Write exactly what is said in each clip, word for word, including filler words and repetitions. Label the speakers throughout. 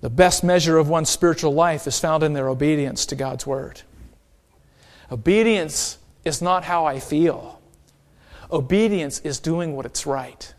Speaker 1: The best measure of one's spiritual life is found in their obedience to God's Word. Obedience is not how I feel. Obedience is doing what is right.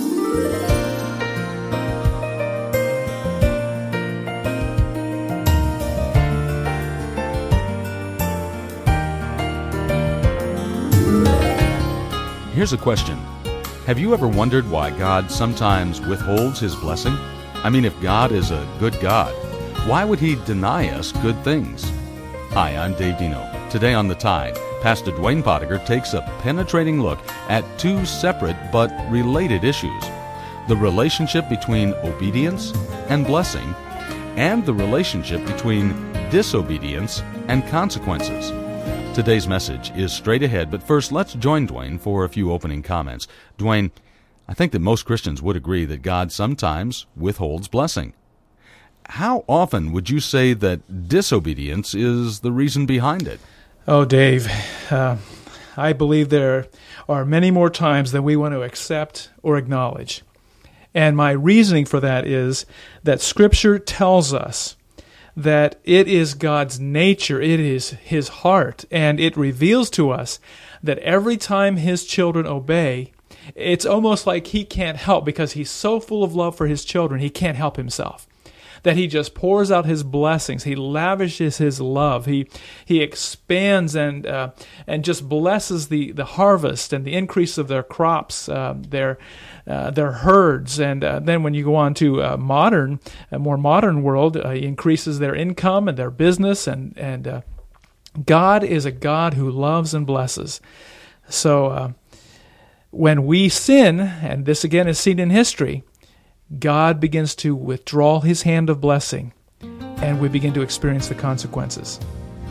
Speaker 2: Here's a question. Have you ever wondered why God sometimes withholds His blessing? I mean, if God is a good God, why would He deny us good things? Hi, I'm Dave Dino. Today on The Tide, Pastor Dwayne Pottinger takes a penetrating look at two separate but related issues: the relationship between obedience and blessing, and the relationship between disobedience and consequences. Today's message is straight ahead, but first let's join Dwayne for a few opening comments. Dwayne, I think that most Christians would agree that God sometimes withholds blessing. How often would you say that disobedience is the reason behind it?
Speaker 3: Oh, Dave, uh, I believe there are many more times than we want to accept or acknowledge. And my reasoning for that is that Scripture tells us that it is God's nature, it is His heart, and it reveals to us that every time His children obey, it's almost like He can't help, because He's so full of love for His children, He can't help Himself. That He just pours out His blessings. He lavishes His love. He He expands and uh, and just blesses the, the harvest and the increase of their crops, uh, their uh, their herds. And uh, then when you go on to uh, modern, a more modern world, uh, He increases their income and their business. And and uh, God is a God who loves and blesses. So uh, when we sin, and this again is seen in history, God begins to withdraw His hand of blessing, and we begin to experience the consequences.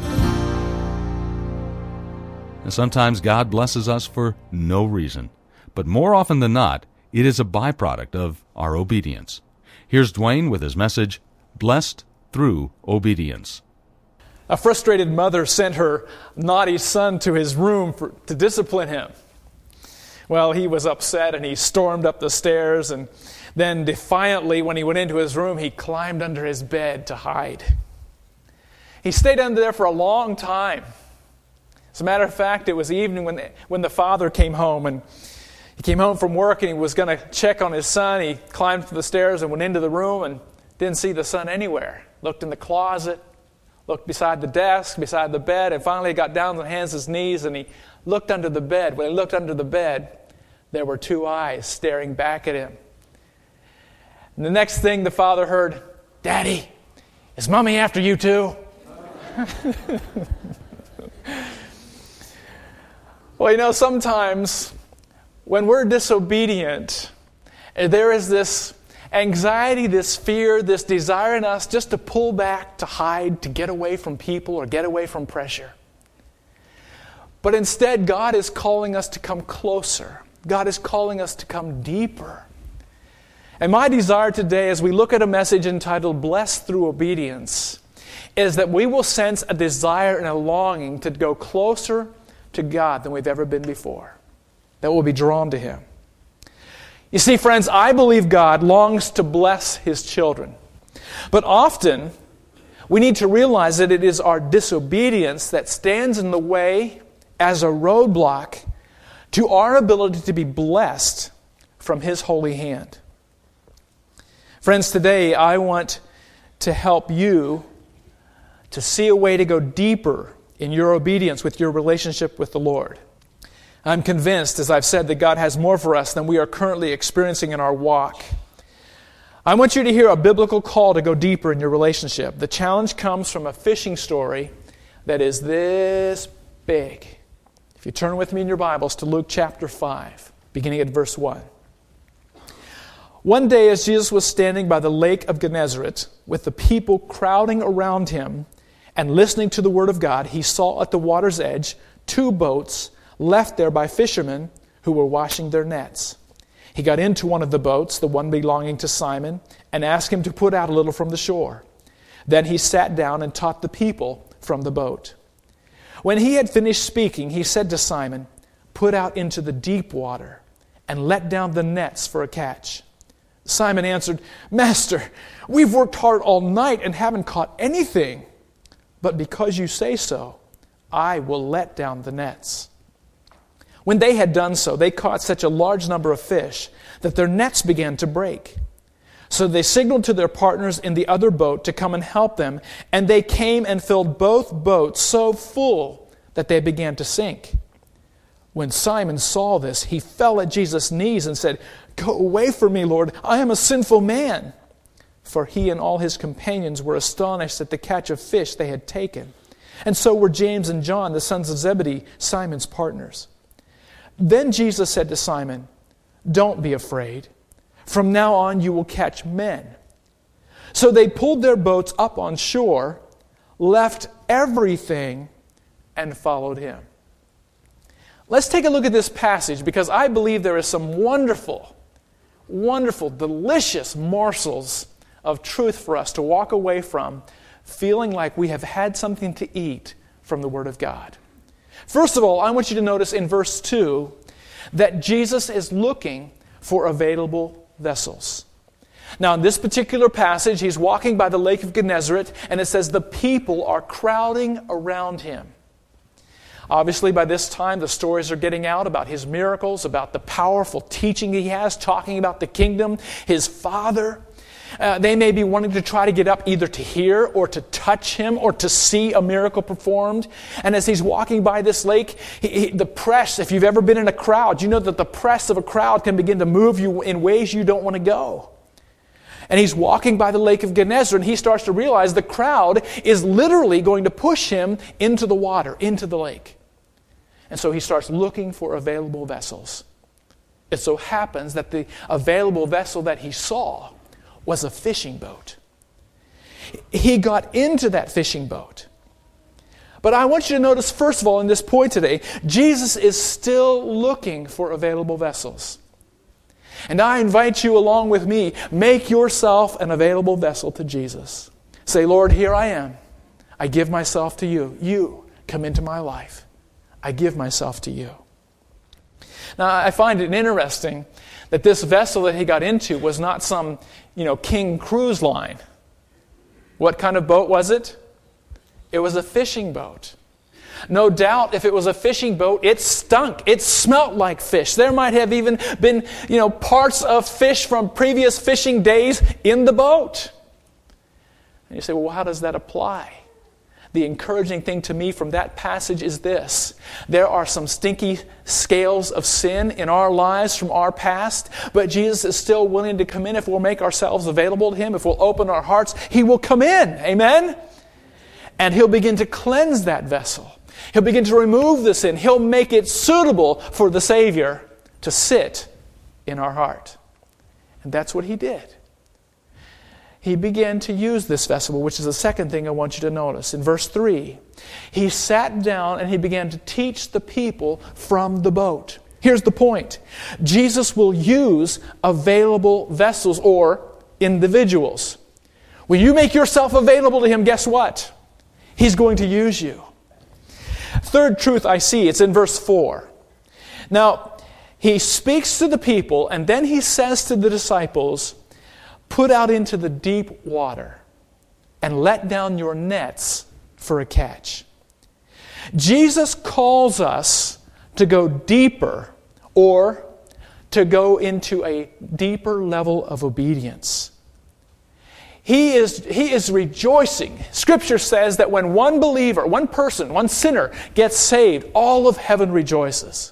Speaker 2: And sometimes God blesses us for no reason, but more often than not, it is a byproduct of our obedience. Here's Dwayne with his message, Blessed Through Obedience.
Speaker 1: A frustrated mother sent her naughty son to his room for, to discipline him. Well, he was upset and he stormed up the stairs, and then defiantly, when he went into his room, he climbed under his bed to hide. He stayed under there for a long time. As a matter of fact, it was evening when the, when the father came home, and he came home from work and he was going to check on his son. He climbed to the stairs and went into the room and didn't see the son anywhere. Looked in the closet, looked beside the desk, beside the bed, and finally he got down on his hands and knees and he looked under the bed. When he looked under the bed, there were two eyes staring back at him. And the next thing the father heard, "Daddy, is Mommy after you too?" Well, you know, sometimes when we're disobedient, there is this anxiety, this fear, this desire in us just to pull back, to hide, to get away from people or get away from pressure. But instead, God is calling us to come closer. God is calling us to come deeper. And my desire today, as we look at a message entitled Blessed Through Obedience, is that we will sense a desire and a longing to go closer to God than we've ever been before. That we'll be drawn to Him. You see, friends, I believe God longs to bless His children. But often, we need to realize that it is our disobedience that stands in the way as a roadblock to our ability to be blessed from His holy hand. Friends, today I want to help you to see a way to go deeper in your obedience with your relationship with the Lord. I'm convinced, as I've said, that God has more for us than we are currently experiencing in our walk. I want you to hear a biblical call to go deeper in your relationship. The challenge comes from a fishing story that is this big. If you turn with me in your Bibles to Luke chapter five, beginning at verse one. One day as Jesus was standing by the lake of Gennesaret, with the people crowding around Him and listening to the word of God, He saw at the water's edge two boats left there by fishermen who were washing their nets. He got into one of the boats, the one belonging to Simon, and asked him to put out a little from the shore. Then he sat down and taught the people from the boat. When he had finished speaking, he said to Simon, "Put out into the deep water and let down the nets for a catch." Simon answered, Master, we've worked hard all night and haven't caught anything. But because you say so, I will let down the nets. When they had done so, they caught such a large number of fish that their nets began to break. So they signaled to their partners in the other boat to come and help them, and they came and filled both boats so full that they began to sink. When Simon saw this, he fell at Jesus' knees and said, Go away from me, Lord, I am a sinful man. For he and all his companions were astonished at the catch of fish they had taken. And so were James and John, the sons of Zebedee, Simon's partners. Then Jesus said to Simon, Don't be afraid. From now on you will catch men. So they pulled their boats up on shore, left everything, and followed him. Let's take a look at this passage because I believe there is some wonderful, wonderful, delicious morsels of truth for us to walk away from, feeling like we have had something to eat from the Word of God. First of all, I want you to notice in verse two that Jesus is looking for available vessels. Now, in this particular passage, he's walking by the Lake of Gennesaret, and it says the people are crowding around him. Obviously, by this time, the stories are getting out about his miracles, about the powerful teaching he has, talking about the kingdom, his Father. Uh, they may be wanting to try to get up either to hear or to touch him or to see a miracle performed. And as he's walking by this lake, he, he, the press, if you've ever been in a crowd, you know that the press of a crowd can begin to move you in ways you don't want to go. And he's walking by the Lake of Gennesaret, and he starts to realize the crowd is literally going to push him into the water, into the lake. And so he starts looking for available vessels. It so happens that the available vessel that he saw was a fishing boat. He got into that fishing boat. But I want you to notice, first of all, in this point today, Jesus is still looking for available vessels. And I invite you along with me, make yourself an available vessel to Jesus. Say, Lord, here I am. I give myself to you. You come into my life. I give myself to you. Now, I find it interesting that this vessel that he got into was not some, you know, King cruise line. What kind of boat was it? It was a fishing boat. No doubt, if it was a fishing boat, it stunk. It smelt like fish. There might have even been, you know, parts of fish from previous fishing days in the boat. And you say, well, how does that apply? The encouraging thing to me from that passage is this. There are some stinky scales of sin in our lives from our past, but Jesus is still willing to come in if we'll make ourselves available to Him, if we'll open our hearts. He will come in. Amen? And He'll begin to cleanse that vessel. He'll begin to remove the sin. He'll make it suitable for the Savior to sit in our heart. And that's what He did. He began to use this vessel, which is the second thing I want you to notice. In verse three, He sat down and He began to teach the people from the boat. Here's the point. Jesus will use available vessels or individuals. When you make yourself available to Him, guess what? He's going to use you. Third truth I see, it's in verse four. Now, He speaks to the people and then He says to the disciples, put out into the deep water and let down your nets for a catch. Jesus calls us to go deeper or to go into a deeper level of obedience. He is, he is rejoicing. Scripture says that when one believer, one person, one sinner gets saved, all of heaven rejoices.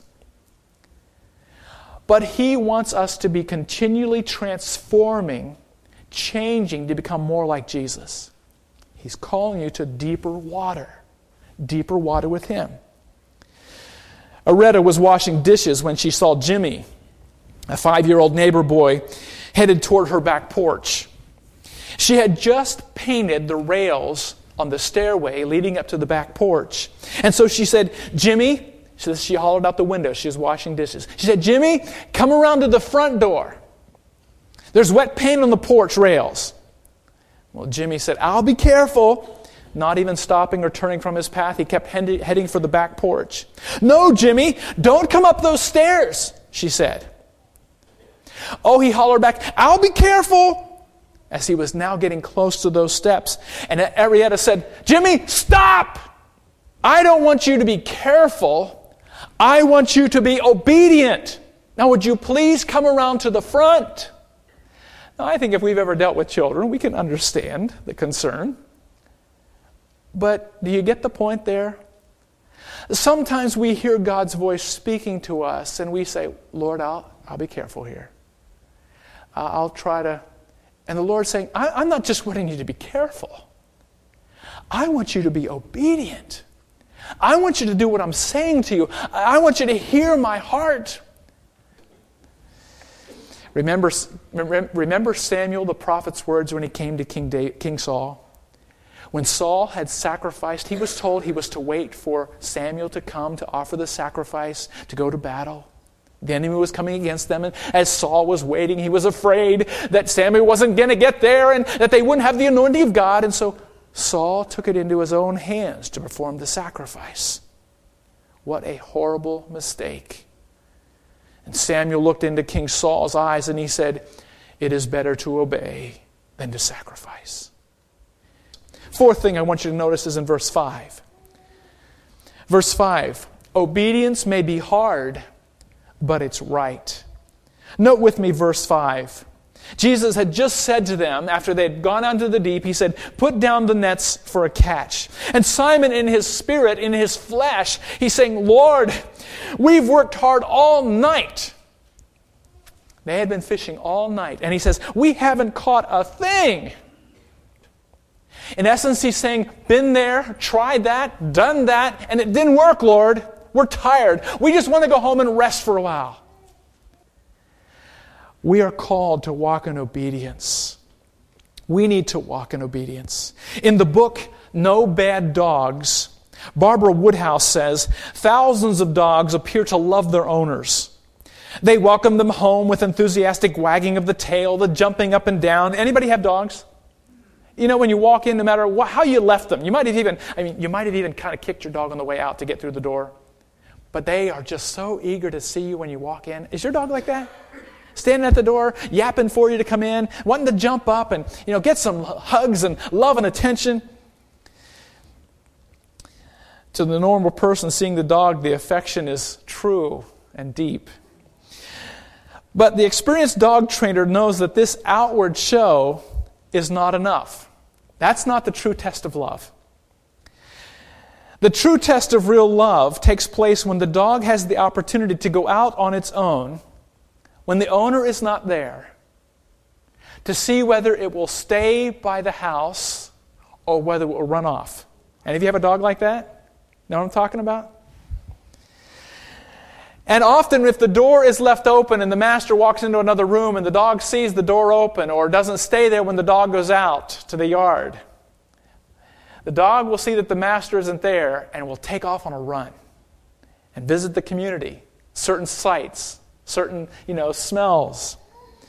Speaker 1: But He wants us to be continually transforming, changing to become more like Jesus. He's calling you to deeper water. Deeper water with Him. Aretta was washing dishes when she saw Jimmy, a five-year-old neighbor boy, headed toward her back porch. She had just painted the rails on the stairway leading up to the back porch. And so she said, Jimmy, she, she hollered out the window. She was washing dishes. She said, Jimmy, come around to the front door. There's wet paint on the porch rails. Well, Jimmy said, I'll be careful. Not even stopping or turning from his path, he kept heading for the back porch. No, Jimmy, don't come up those stairs, she said. Oh, he hollered back, "I'll be careful," as he was now getting close to those steps. And Arietta said, "Jimmy, stop! I don't want you to be careful. I want you to be obedient. Now, would you please come around to the front?" Now, I think if we've ever dealt with children, we can understand the concern. But do you get the point there? Sometimes we hear God's voice speaking to us and we say, "Lord, I'll, I'll be careful here. Uh, I'll try to..." And the Lord's saying, I, I'm not just wanting you to be careful. I want you to be obedient. I want you to do what I'm saying to you. I want you to hear my heart. Remember, remember Samuel the prophet's words when he came to King, David, King Saul? When Saul had sacrificed, he was told he was to wait for Samuel to come to offer the sacrifice, to go to battle. The enemy was coming against them, and as Saul was waiting, he was afraid that Samuel wasn't going to get there and that they wouldn't have the anointing of God. And so Saul took it into his own hands to perform the sacrifice. What a horrible mistake. And Samuel looked into King Saul's eyes and he said, "It is better to obey than to sacrifice." Fourth thing I want you to notice is in verse five. Verse five, obedience may be hard, but it's right. Note with me verse five. Jesus had just said to them, after they had gone out into the deep, he said, "Put down the nets for a catch." And Simon, in his spirit, in his flesh, he's saying, "Lord, we've worked hard all night." They had been fishing all night. And he says, "We haven't caught a thing." In essence, he's saying, been there, tried that, done that, and it didn't work, Lord. We're tired. We just want to go home and rest for a while. We are called to walk in obedience. We need to walk in obedience. In the book, No Bad Dogs, Barbara Woodhouse says, thousands of dogs appear to love their owners. They welcome them home with enthusiastic wagging of the tail, the jumping up and down. Anybody have dogs? You know, when you walk in, no matter what, how you left them, you might have even, I mean, you might have even kind of kicked your dog on the way out to get through the door. But they are just so eager to see you when you walk in. Is your dog like that? Standing at the door, yapping for you to come in, wanting to jump up and, you know, get some hugs and love and attention. To the normal person seeing the dog, the affection is true and deep. But the experienced dog trainer knows that this outward show is not enough. That's not the true test of love. The true test of real love takes place when the dog has the opportunity to go out on its own, when the owner is not there, to see whether it will stay by the house or whether it will run off. And if you have a dog like that, know what I'm talking about? And often if the door is left open and the master walks into another room and the dog sees the door open or doesn't stay there when the dog goes out to the yard, the dog will see that the master isn't there and will take off on a run and visit the community, certain sights, certain, you know, smells.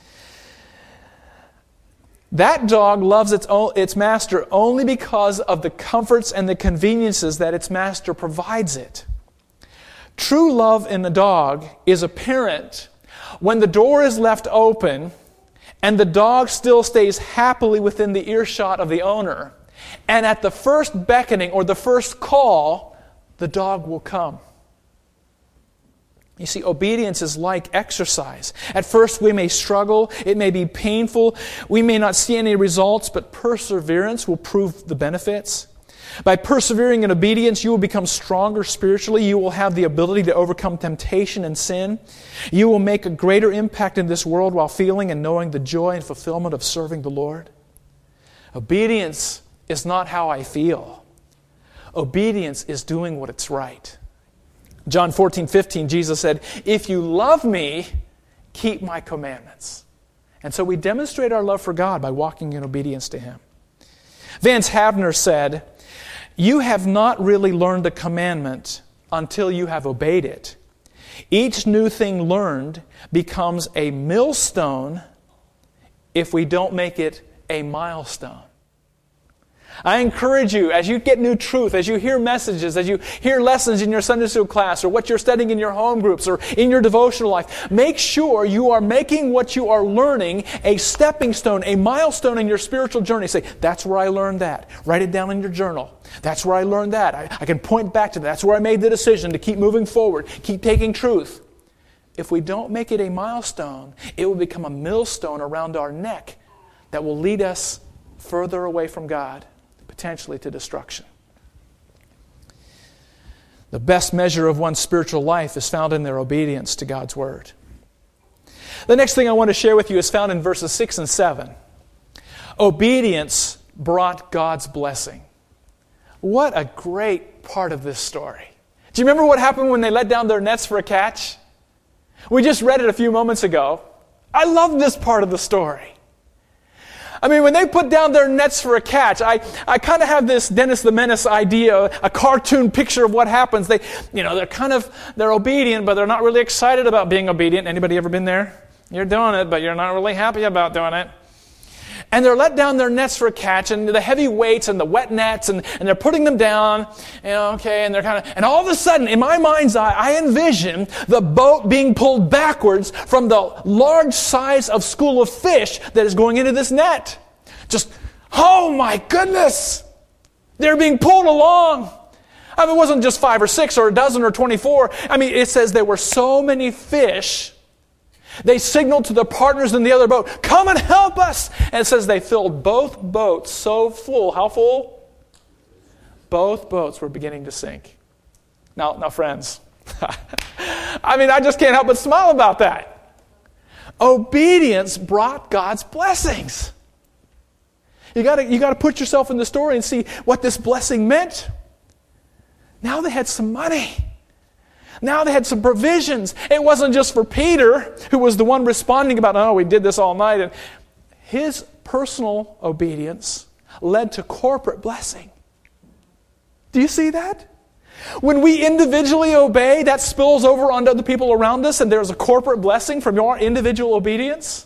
Speaker 1: That dog loves its own, its master only because of the comforts and the conveniences that its master provides it. True love in a dog is apparent when the door is left open and the dog still stays happily within the earshot of the owner. And at the first beckoning or the first call, the dog will come. You see, obedience is like exercise. At first we may struggle, it may be painful, we may not see any results, but perseverance will prove the benefits. By persevering in obedience, you will become stronger spiritually. You will have the ability to overcome temptation and sin. You will make a greater impact in this world while feeling and knowing the joy and fulfillment of serving the Lord. Obedience is not how I feel. Obedience is doing what is right. John fourteen fifteen, Jesus said, "If you love me, keep my commandments." And so we demonstrate our love for God by walking in obedience to Him. Vance Havner said, "You have not really learned a commandment until you have obeyed it. Each new thing learned becomes a millstone if we don't make it a milestone." I encourage you, as you get new truth, as you hear messages, as you hear lessons in your Sunday school class, or what you're studying in your home groups, or in your devotional life, make sure you are making what you are learning a stepping stone, a milestone in your spiritual journey. Say, that's where I learned that. Write it down in your journal. That's where I learned that. I, I can point back to that. That's where I made the decision to keep moving forward, keep taking truth. If we don't make it a milestone, it will become a millstone around our neck that will lead us further away from God, potentially to destruction. The best measure of one's spiritual life is found in their obedience to God's Word. The next thing I want to share with you is found in verses six and seven. Obedience brought God's blessing. What a great part of this story. Do you remember what happened when they let down their nets for a catch? We just read it a few moments ago. I love this part of the story. I mean, when they put down their nets for a catch, I, I kind of have this Dennis the Menace idea, a cartoon picture of what happens. They, you know, they're kind of, they're obedient, but they're not really excited about being obedient. Anybody ever been there? You're doing it, but you're not really happy about doing it. And they're let down their nets for a catch, and the heavy weights and the wet nets, and, and they're putting them down, you know, okay, and they're kind of, and all of a sudden, in my mind's eye, I envision the boat being pulled backwards from the large size of school of fish that is going into this net. Just, oh my goodness! They're being pulled along. I mean, it wasn't just five or six or a dozen or twenty-four. I mean, it says there were so many fish. They signaled to the partners in the other boat, come and help us. And it says they filled both boats so full. How full? Both boats were beginning to sink. Now, now friends, I mean, I just can't help but smile about that. Obedience brought God's blessings. You gotta, you gotta put yourself in the story and see what this blessing meant. Now they had some money. Now they had some provisions. It wasn't just for Peter, who was the one responding about, oh, we did this all night. And his personal obedience led to corporate blessing. Do you see that? When we individually obey, that spills over onto other people around us, and there's a corporate blessing from your individual obedience.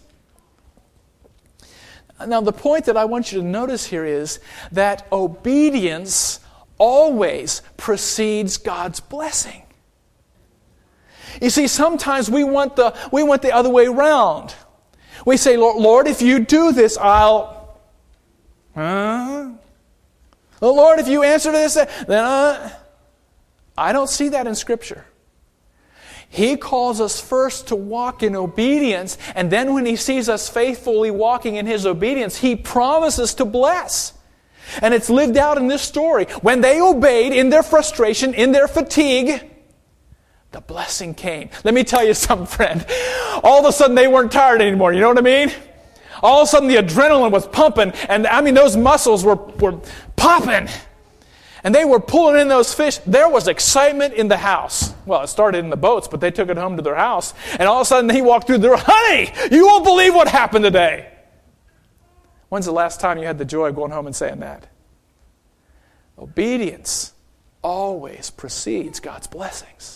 Speaker 1: Now, the point that I want you to notice here is that obedience always precedes God's blessing. You see, sometimes we want the we want the other way around. We say, Lord, if you do this, I'll... Huh? Well, Lord, if you answer this, then... Uh, I don't see that in Scripture. He calls us first to walk in obedience, and then when He sees us faithfully walking in His obedience, He promises to bless. And it's lived out in this story. When they obeyed in their frustration, in their fatigue, the blessing came. Let me tell you something, friend. All of a sudden they weren't tired anymore. You know what I mean? All of a sudden the adrenaline was pumping, and I mean those muscles were, were popping. And they were pulling in those fish. There was excitement in the house. Well, it started in the boats, but they took it home to their house. And all of a sudden he walked through the door. Honey, you won't believe what happened today. When's the last time you had the joy of going home and saying that? Obedience always precedes God's blessings.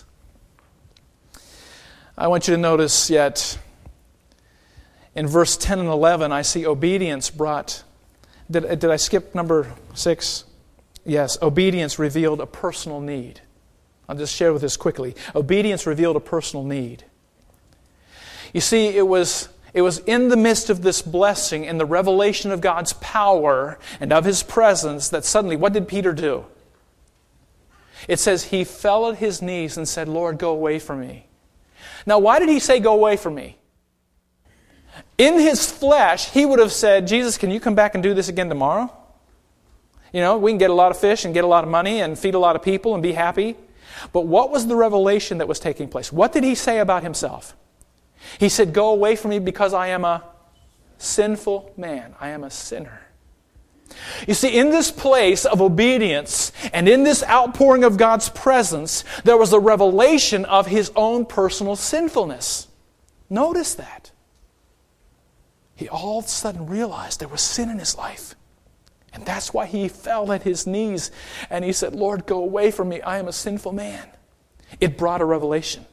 Speaker 1: I want you to notice yet, in verse ten and eleven, I see obedience brought... Did, did I skip number six? Yes, obedience revealed a personal need. I'll just share with this quickly. Obedience revealed a personal need. You see, it was, it was in the midst of this blessing and the revelation of God's power and of His presence that suddenly, what did Peter do? It says he fell at his knees and said, Lord, go away from me. Now, why did he say, go away from me? In his flesh, he would have said, Jesus, can you come back and do this again tomorrow? You know, we can get a lot of fish and get a lot of money and feed a lot of people and be happy. But what was the revelation that was taking place? What did he say about himself? He said, go away from me because I am a sinful man. I am a sinner. You see, in this place of obedience and in this outpouring of God's presence, there was a revelation of his own personal sinfulness. Notice that. He all of a sudden realized there was sin in his life. And that's why he fell at his knees and he said, Lord, go away from me. I am a sinful man. It brought a revelation.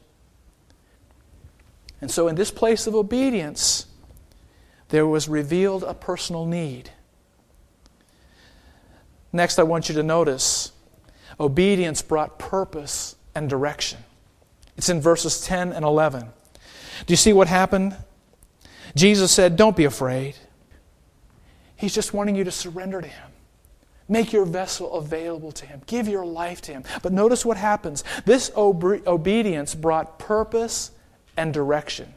Speaker 1: And so in this place of obedience, there was revealed a personal need. Next, I want you to notice obedience brought purpose and direction. It's in verses ten and eleven. Do you see what happened? Jesus said, don't be afraid. He's just wanting you to surrender to Him. Make your vessel available to Him. Give your life to Him. But notice what happens. This ob- obedience brought purpose and direction.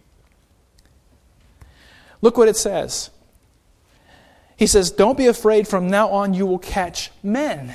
Speaker 1: Look what it says. He says, don't be afraid. From now on you will catch men.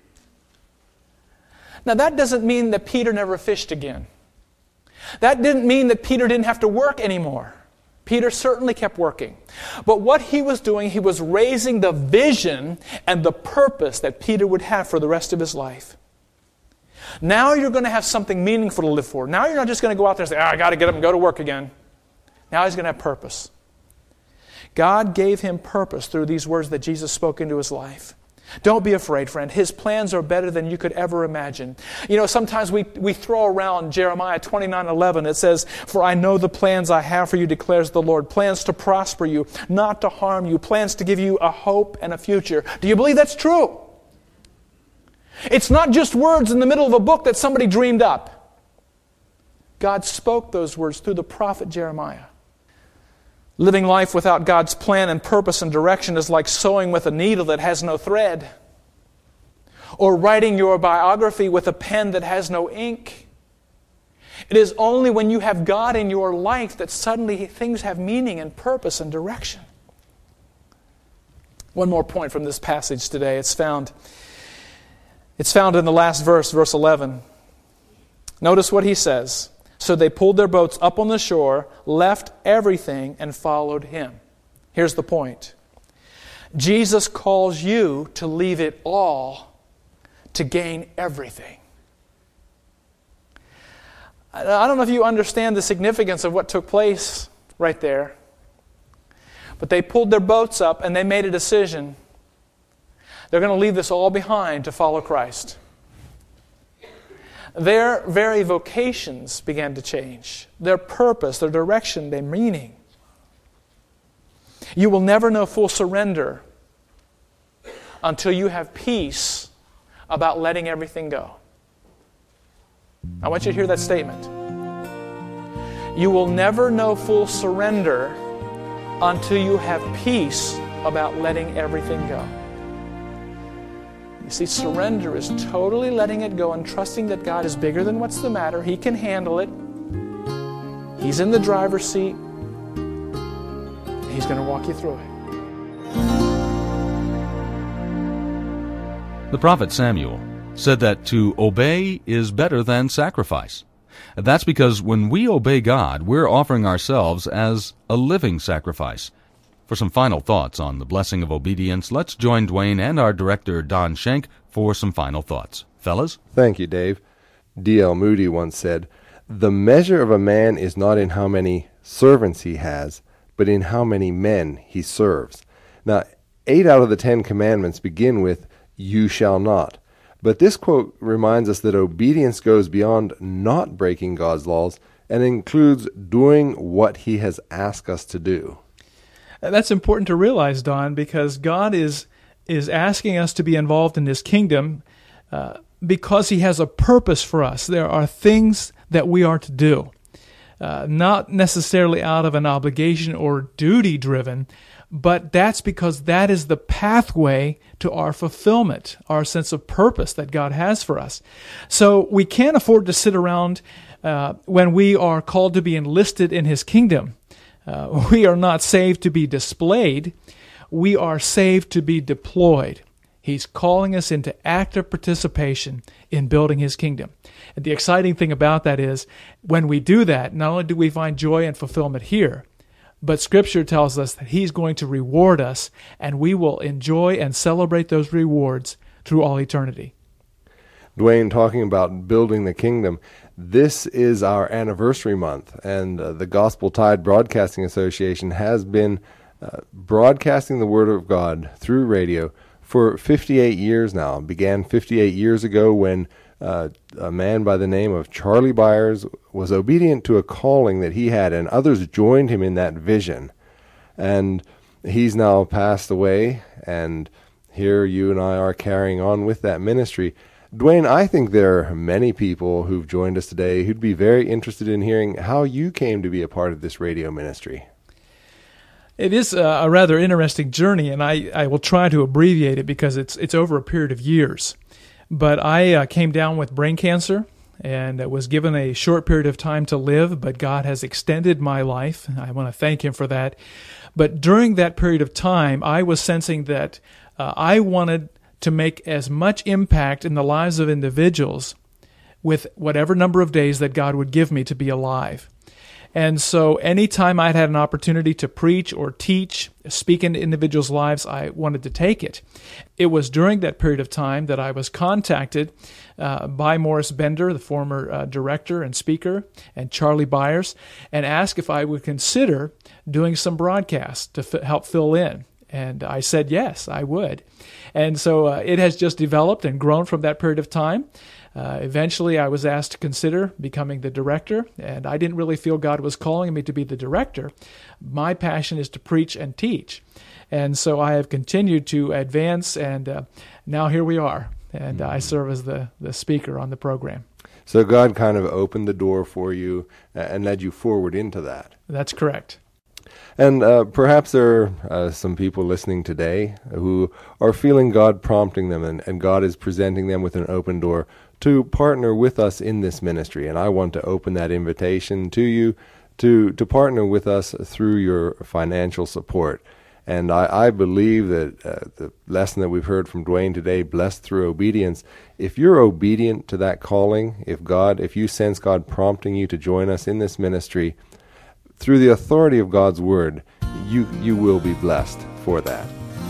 Speaker 1: Now that doesn't mean that Peter never fished again. That didn't mean that Peter didn't have to work anymore. Peter certainly kept working. But what he was doing, he was raising the vision and the purpose that Peter would have for the rest of his life. Now you're going to have something meaningful to live for. Now you're not just going to go out there and say, oh, I got to get up and go to work again. Now he's going to have purpose. God gave him purpose through these words that Jesus spoke into his life. Don't be afraid, friend. His plans are better than you could ever imagine. You know, sometimes we, we throw around Jeremiah twenty-nine eleven. It says, for I know the plans I have for you, declares the Lord. Plans to prosper you, not to harm you. Plans to give you a hope and a future. Do you believe that's true? It's not just words in the middle of a book that somebody dreamed up. God spoke those words through the prophet Jeremiah. Living life without God's plan and purpose and direction is like sewing with a needle that has no thread, or writing your biography with a pen that has no ink. It is only when you have God in your life that suddenly things have meaning and purpose and direction. One more point from this passage today. It's found, it's found in the last verse, verse eleven. Notice what he says. So they pulled their boats up on the shore, left everything, and followed Him. Here's the point. Jesus calls you to leave it all to gain everything. I don't know if you understand the significance of what took place right there, but they pulled their boats up and they made a decision. They're going to leave this all behind to follow Christ. Their very vocations began to change. Their purpose, their direction, their meaning. You will never know full surrender until you have peace about letting everything go. I want you to hear that statement. You will never know full surrender until you have peace about letting everything go. You see, surrender is totally letting it go and trusting that God is bigger than what's the matter. He can handle it. He's in the driver's seat. He's going to walk you through it.
Speaker 2: The prophet Samuel said that to obey is better than sacrifice. That's because when we obey God, we're offering ourselves as a living sacrifice. For some final thoughts on the blessing of obedience, let's join Dwayne and our director, Don Schenk, for some final thoughts. Fellas?
Speaker 4: Thank you, Dave. D L Moody once said, "The measure of a man is not in how many servants he has, but in how many men he serves." Now, eight out of the Ten Commandments begin with, "You shall not." But this quote reminds us that obedience goes beyond not breaking God's laws and includes doing what He has asked us to do.
Speaker 3: That's important to realize, Don, because God is is asking us to be involved in His kingdom uh, because He has a purpose for us. There are things that we are to do, uh, not necessarily out of an obligation or duty-driven, but that's because that is the pathway to our fulfillment, our sense of purpose that God has for us. So we can't afford to sit around uh, when we are called to be enlisted in His kingdom. Uh, we are not saved to be displayed. We are saved to be deployed. He's calling us into active participation in building His kingdom. And the exciting thing about that is when we do that, not only do we find joy and fulfillment here, but Scripture tells us that He's going to reward us, and we will enjoy and celebrate those rewards through all eternity.
Speaker 4: Dwayne, talking about building the kingdom, this is our anniversary month, and uh, the Gospel Tide Broadcasting Association has been uh, broadcasting the Word of God through radio for fifty-eight years now. It began fifty-eight years ago when uh, a man by the name of Charlie Byers was obedient to a calling that he had, and others joined him in that vision. And he's now passed away, and here you and I are carrying on with that ministry. Dwayne, I think there are many people who've joined us today who'd be very interested in hearing how you came to be a part of this radio ministry.
Speaker 3: It is a rather interesting journey, and I, I will try to abbreviate it because it's it's over a period of years. But I uh, came down with brain cancer and was given a short period of time to live, but God has extended my life. I want to thank Him for that. But during that period of time, I was sensing that uh, I wanted to make as much impact in the lives of individuals with whatever number of days that God would give me to be alive. And so anytime I'd had an opportunity to preach or teach, speak into individuals' lives, I wanted to take it. It was during that period of time that I was contacted uh, by Morris Bender, the former uh, director and speaker, and Charlie Byers, and asked if I would consider doing some broadcasts to f- help fill in. And I said yes, I would. And so uh, it has just developed and grown from that period of time. Uh, eventually, I was asked to consider becoming the director, and I didn't really feel God was calling me to be the director. My passion is to preach and teach. And so I have continued to advance, and uh, now here we are. And uh, I serve as the, the speaker on the program.
Speaker 4: So God kind of opened the door for you and led you forward into that.
Speaker 3: That's correct.
Speaker 4: And uh, perhaps there are uh, some people listening today who are feeling God prompting them, and, and God is presenting them with an open door to partner with us in this ministry. And I want to open that invitation to you to, to partner with us through your financial support. And I, I believe that uh, the lesson that we've heard from Dwayne today, blessed through obedience, if you're obedient to that calling, if God, if you sense God prompting you to join us in this ministry, through the authority of God's Word, you you will be blessed for that.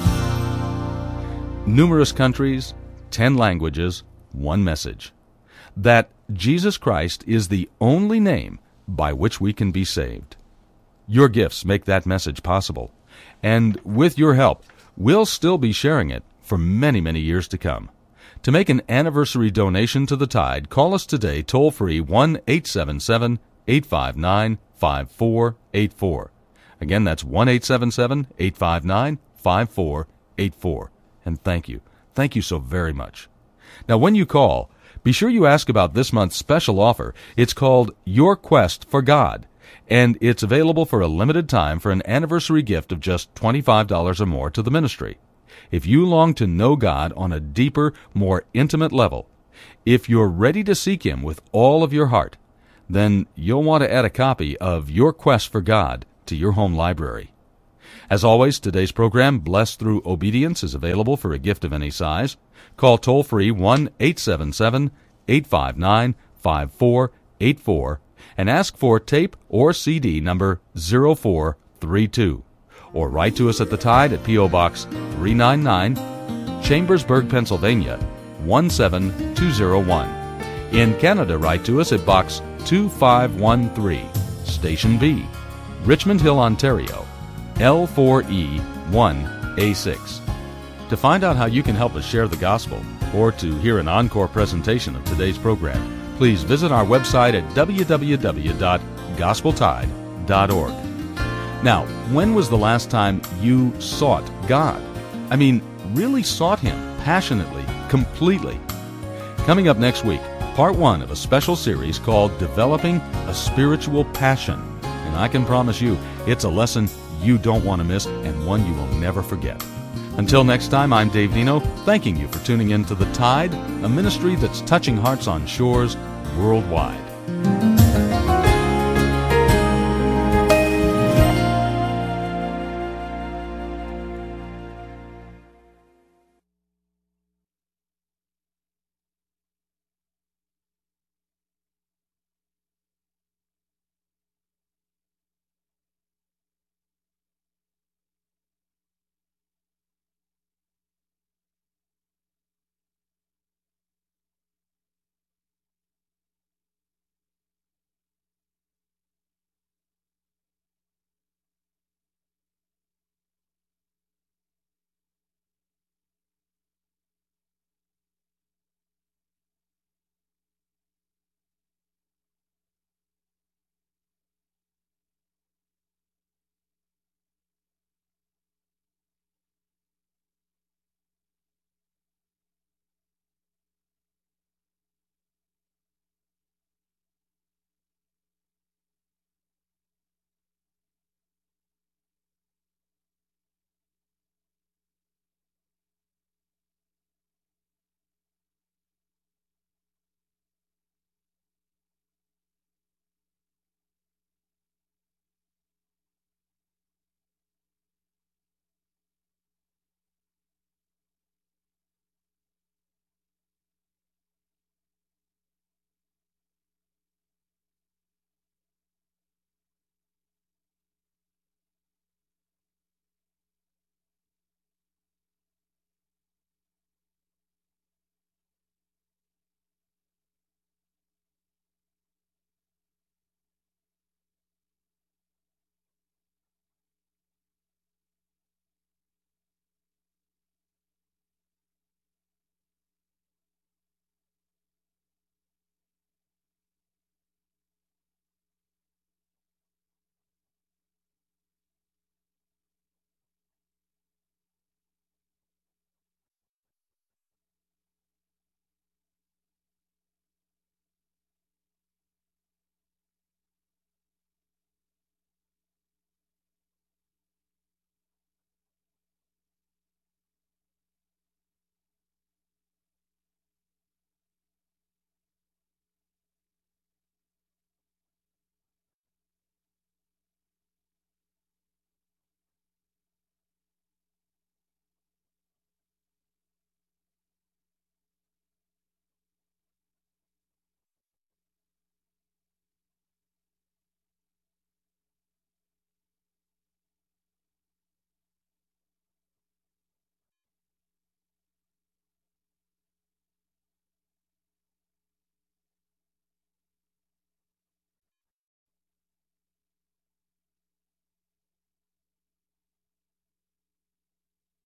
Speaker 2: Numerous countries, ten languages, one message. That Jesus Christ is the only name by which we can be saved. Your gifts make that message possible. And with your help, we'll still be sharing it for many, many years to come. To make an anniversary donation to the Tide, call us today toll-free one eight seven seven, eight five nine, five four eight four. Again, that's one eight seven seven, eight five nine, five four eight four. And thank you. Thank you so very much. Now, when you call, be sure you ask about this month's special offer. It's called Your Quest for God, and it's available for a limited time for an anniversary gift of just twenty-five dollars or more to the ministry. If you long to know God on a deeper, more intimate level, if you're ready to seek Him with all of your heart, then you'll want to add a copy of Your Quest for God to your home library. As always, today's program, Blessed Through Obedience, is available for a gift of any size. Call toll-free one eight seven seven, eight five nine, five four eight four and ask for tape or C D number zero four three two. Or write to us at the Tide at P O. Box three ninety-nine, Chambersburg, Pennsylvania, one seven two zero one. In Canada, write to us at Box two five one three, Station B, Richmond Hill, Ontario, L four E one A six. To find out how you can help us share the gospel, or to hear an encore presentation of today's program, please visit our website at w w w dot gospel tide dot org. Now, when was the last time you sought God? I mean, really sought Him passionately, completely. Coming up next week, part one of a special series called Developing a Spiritual Passion. And I can promise you, it's a lesson you don't want to miss and one you will never forget. Until next time, I'm Dave Dino, thanking you for tuning in to The Tide, a ministry that's touching hearts on shores worldwide.